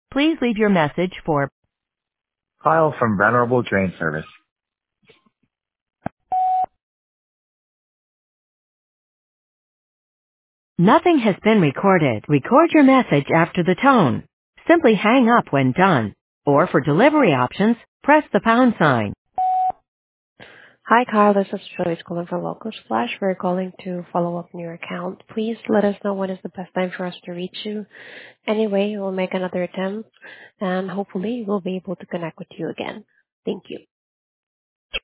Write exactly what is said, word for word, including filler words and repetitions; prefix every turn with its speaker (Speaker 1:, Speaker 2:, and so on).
Speaker 1: Please leave your message for
Speaker 2: Kyle from Venerable Drain Service.
Speaker 1: nothing has been recorded. Record your message after the tone. Simply hang up when done. Or for delivery options, press the pound sign.
Speaker 3: Hi, Kyle. This is Joyce calling from Local Splash. We're calling to follow up on your account. Please let us know when is the best time for us to reach you. Anyway, we'll make another attempt, and hopefully we'll be able to connect with you again. Thank you.